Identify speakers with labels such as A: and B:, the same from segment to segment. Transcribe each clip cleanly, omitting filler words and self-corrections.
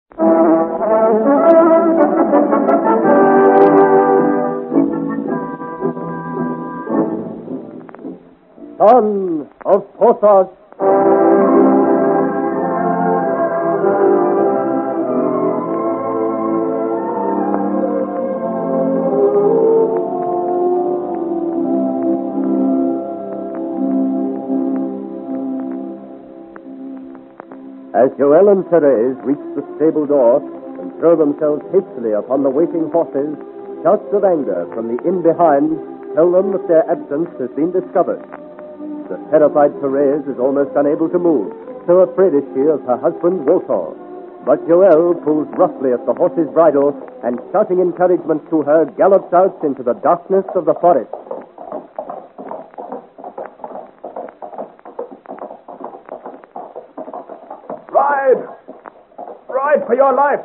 A: Son of Porthos. As Joel and Therese reach the stable door and throw themselves hastily upon the waiting horses, shouts of anger from the inn behind tell them that their absence has been discovered. The terrified Therese is almost unable to move, so afraid is she of her husband, Walter. But Joel pulls roughly at the horse's bridle and, shouting encouragement to her, gallops out into the darkness of the forest.
B: Ride for your life!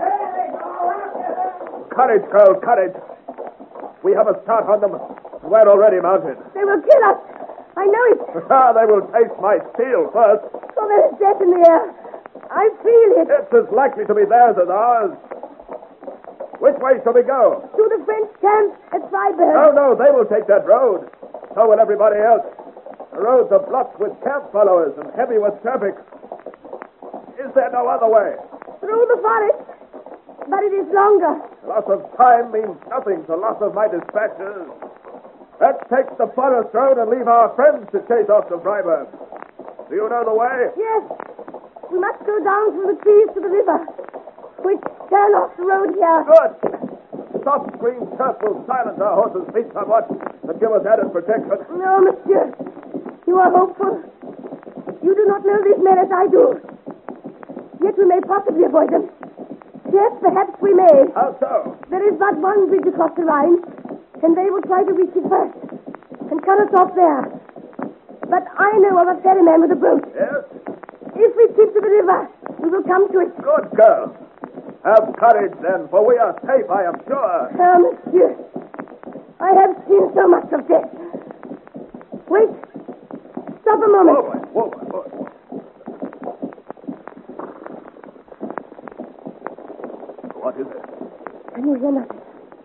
B: Courage, girl, courage! We have a start on them. We're already mounted.
C: They will kill us. I know it.
B: They will taste my steel first.
C: Oh, there is death in the air. I feel it.
B: It's as likely to be theirs as ours. Which way shall we go?
C: To the French camp at Freiburg.
B: No, they will take that road. So will everybody else. The roads are blocked with camp followers and heavy with traffic. Is there no other way?
C: Through the forest. But it is longer.
B: Loss of time means nothing to loss of my dispatches. Let's take the forest road and leave our friends to chase off to Freiburg. Do you know the way?
C: Yes. We must go down through the trees to the river, which turn off the road here.
B: Good. Soft green turf will silence our horses' feet somewhat and give us added protection.
C: No, monsieur. You are hopeful. You do not know these men as I do. Yet we may possibly avoid them. Yes, perhaps we may.
B: How so?
C: There is but one bridge across the Rhine, and they will try to reach it first and cut us off there. But I know of a ferryman with a boat.
B: Yes?
C: If we keep to the river, we will come to it.
B: Good girl. Have courage, then, for we are safe, I am sure.
C: Ah, monsieur. I have seen so much of death. Wait. Stop a moment.
B: Forward. What is it?
C: Can you hear nothing?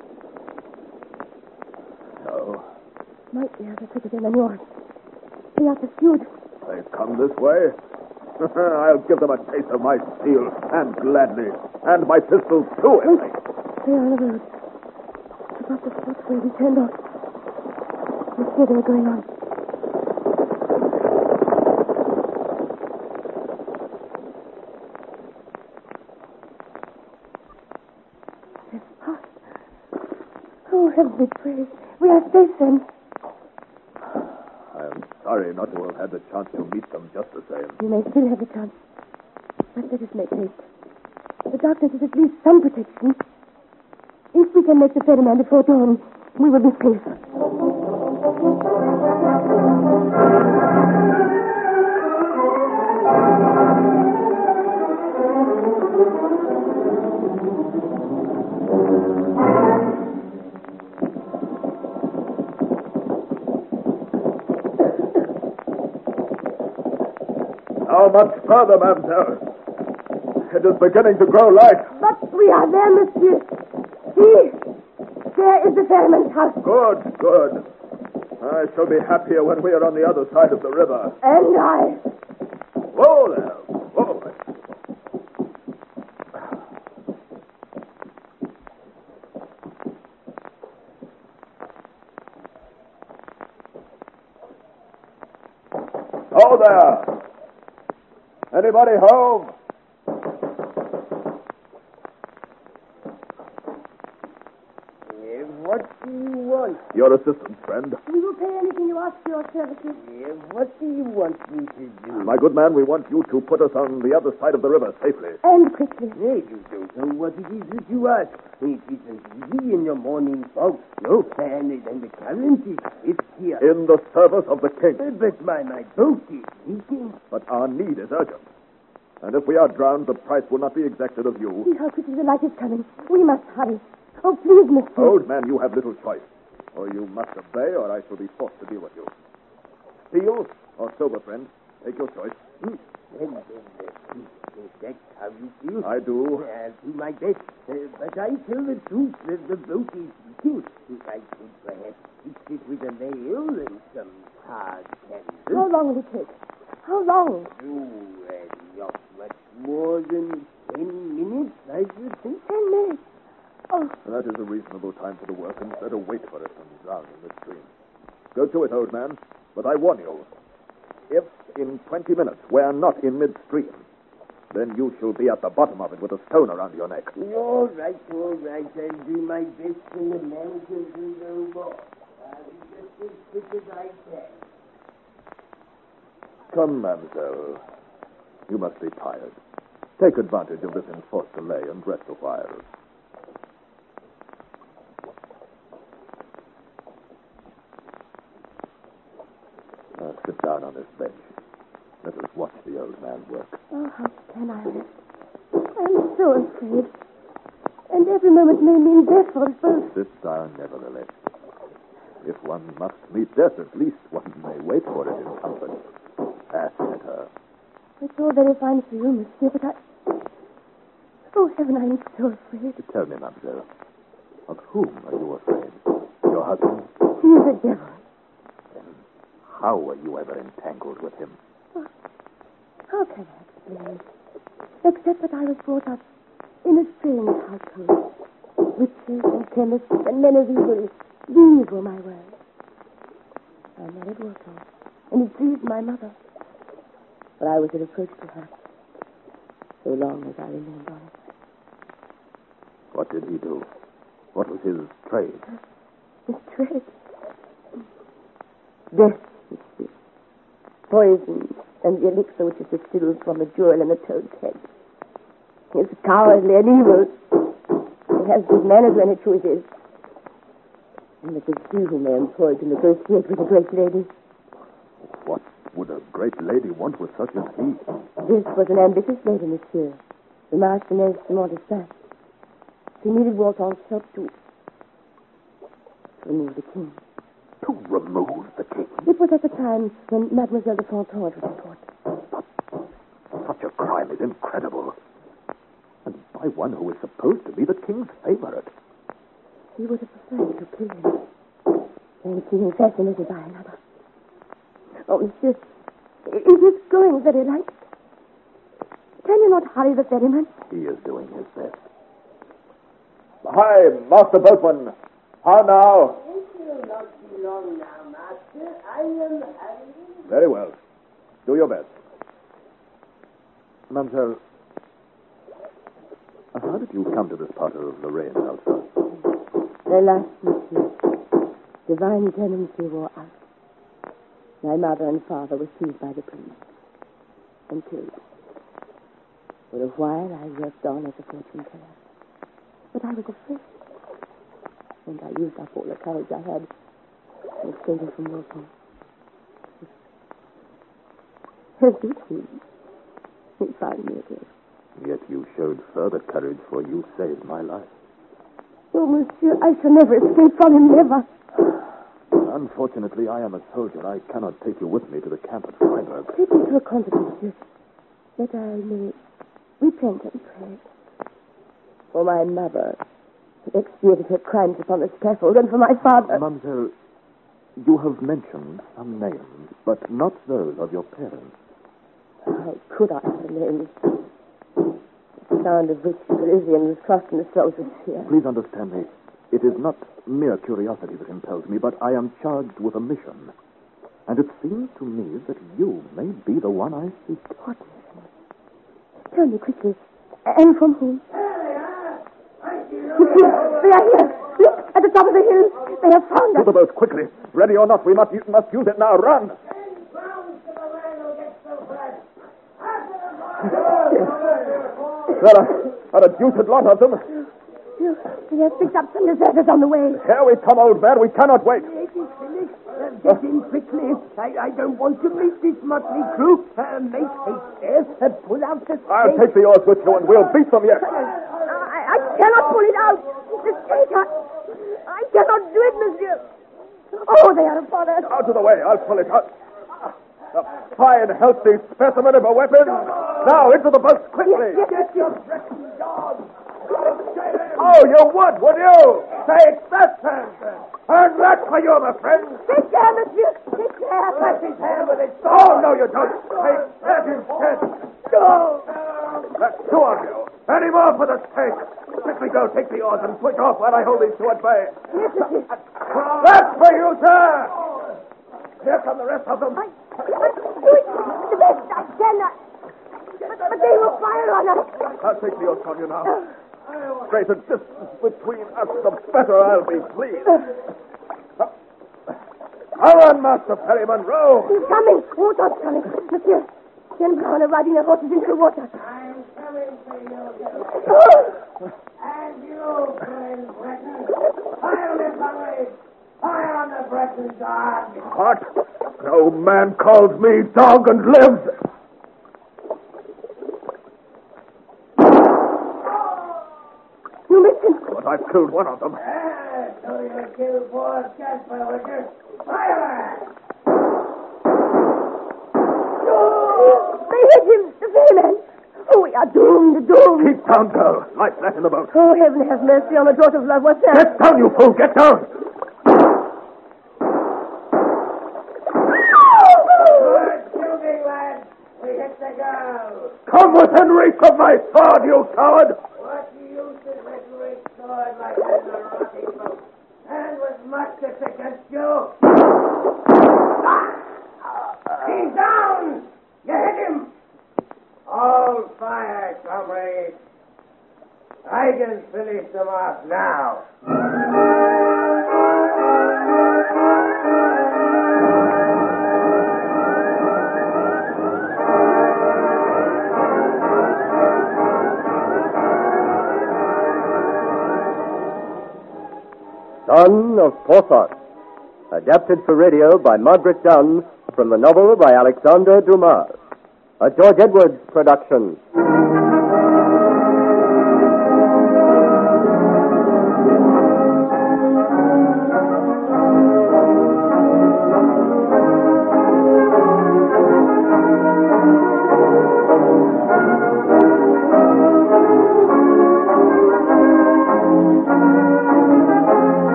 B: No.
C: My ears are quicker than yours. They are pursued.
B: They come this way? I'll give them a taste of my steel, and gladly. And my pistols, too, if
C: Wait. They are on the road. About the spot where we turned off. Monsieur, they're going on. They've passed. Oh, heaven be praised. We are safe then.
B: I am sorry not to have had the chance to meet them just the same.
C: You may still have a chance. But let us make haste. The darkness is at least some protection. If we can make the ferryman before dawn, we will be safe.
B: How much further, mademoiselle? It is beginning to grow light.
C: But we are there, monsieur. See, there is the ferryman's house.
B: Good. I shall be happier when we are on the other side of the river.
C: And I.
B: Whoa there. Whoa. Oh, there. Anybody home?
D: What do you want?
B: Your assistant, friend.
C: We will pay anything you ask for your services.
D: What do you want me to do?
B: My good man, we want you to put us on the other side of the river safely.
C: And quickly.
D: You don't know what it is that you ask. It isn't easy in your morning fog. No fan is and the current is swift here.
B: In the service of the king.
D: But my boat is leaking.
B: But our need is urgent. And if we are drowned, the price will not be exacted of you.
C: See how quickly the light is coming. We must hurry. Oh, please, monsieur.
B: Old man, you have little choice. Or you must obey, or I shall be forced to deal with you. Steel or sober, friend? Take your choice.
D: Then that comes you.
B: I do.
D: I'll do my best. But I tell the truth that the boat is leaking. I could perhaps fix it with a nail and some hard canvas.
C: How long will it take? How long?
D: Not much more than 10 minutes, I should think.
C: 10 minutes. Oh,
B: That is a reasonable time for the work, and better wait for it than drown in the stream. Go to it, old man. But I warn you, if in 20 minutes we're not in midstream, then you shall be at the bottom of it with a stone around your neck.
D: All right. I'll do my best when the man can do no more. I'll be just as quick as I can.
B: Come, mamselle. You must be tired. Take advantage of this enforced delay and rest a while. Sit down on this bench. Let us watch the old man work.
C: oh, how can I rest? I'm so afraid. And every moment may mean death for us both.
B: Sit down, nevertheless. If one must meet death, at least one may wait for it in comfort. Ask at her.
C: It's all very fine for you, monsieur, but oh, heaven, I'm so afraid.
B: Tell me, mamselle, of whom are you afraid? Your husband?
C: He's a devil.
B: How were you ever entangled with him?
C: How can I explain? Except that I was brought up in a strange household. Witches and chemists and men of evil. These were my words. I married Walter, and it pleased my mother. But I was a reproach to her, so long as I remained honest.
B: What did he do? What was his trade?
C: His trade? Death, monsieur. Poison and the elixir which is distilled from a jewel in a toad's head. He is cowardly and evil. He has good manners when he chooses. And it is he whom they employ to negotiate with a great lady.
B: What would a great lady want with such as he?
C: This was an ambitious lady, monsieur. The Marchioness de Montespan. She needed Walton's help to remove the king.
B: To remove the king?
C: It was at the time when Mademoiselle de Fontaine was in court.
B: Such a crime is incredible. And by one who is supposed to be the king's favorite.
C: He would have preferred to kill him than see him fascinated by another. Oh, monsieur, it is going very light. Can you not hurry the ferryman?
B: He is doing his best.
A: Hi, Master Boatman. How now?
D: It will not be long now, master. I am hurrying.
B: Very well. Do your best. Mademoiselle, how did you come to this part of Lorraine, Elsa?
C: Alas, monsieur, divine clemency wore out. My mother and father were seized by the police and killed. For a while, I worked on as a fortune teller. But I was afraid. And I used up all the courage I had and escaped from Wilson. As did he. He found me again.
B: Yet you showed further courage, for you saved my life.
C: Oh, monsieur, I shall never escape from him, never.
B: Unfortunately, I am a soldier. I cannot take you with me to the camp at Freiburg.
C: Take me to a convent, monsieur, that I may repent and pray. For my mother, who expiated her crimes upon the scaffold, and for my father.
B: Mademoiselle, you have mentioned some names, but not those of your parents.
C: How could I have names? The sound of which Parisian was crossed in the throat of fear.
B: Please understand me. It is not mere curiosity that impels me, but I am charged with a mission. And it seems to me that you may be the one I seek.
C: What mission? Tell me quickly. And from whom? They are here. Look, at the top of the hill. They have found
B: To
C: us.
B: the boat, quickly. Ready or not, we must use it now. Run! There are a deuced lot of them.
C: They have picked up some deserters on the way.
B: Here we come, old man. We cannot wait.
D: It is finished. Get in quickly. I don't want to meet this motley crew. Make haste there. Pull out the stake.
B: I'll take the oars with you, and we'll beat them yet.
C: I cannot pull it out. The stake. I cannot do it, monsieur. Oh, they are upon us.
B: Out of the way. I'll pull it out. A fine, healthy specimen of a weapon. Now, into the boat, quickly.
D: Get your freaking dog.
B: Oh, you would you? Take that, Sandra. Earn that for you, my friend.
C: Take care, monsieur. Take care.
D: Press his hand with his
B: Oh, no, you don't. Take that instead.
C: Go.
B: That's two of you. Any more for the stake. Quickly go, take the oars and push off while I hold these two at bay.
C: Yes, monsieur.
B: That's for you, sir. Here come the rest of them.
C: Do it the best I can. But they will fire on us.
B: I'll take the oars from you now. Greater distance between us, the better I'll be pleased. Come on, Master Perryman, row.
C: He's coming. Water's coming. Monsieur, Ken Brown are riding their horses into the water.
D: I'm coming for you.
C: Oh!
D: And you, friend Breton. Fire on the comrades. Fire on the Breton dog.
B: What? No man calls me dog and lives.
C: You missed him.
B: But I've killed one of them.
D: So you killed poor Jasper, would you? Fire!
C: They hit him, the ferryman. Oh, we are doomed.
B: Keep down, girl. Lie flat in the boat.
C: Oh, heaven have mercy on the daughter of love. What's that?
B: Get down, you fool. Get down.
D: Good shooting, lads. We hit the girl.
B: Come within reach of my sword, you coward.
D: What use is a great sword like that in a rocky boat? And with muskets against you. He's down! You hit him! Hold fire, comrades. I can finish them off now.
A: Son of Porthos, adapted for radio by Margaret Dunn from the novel by Alexander Dumas, a George Edwards production.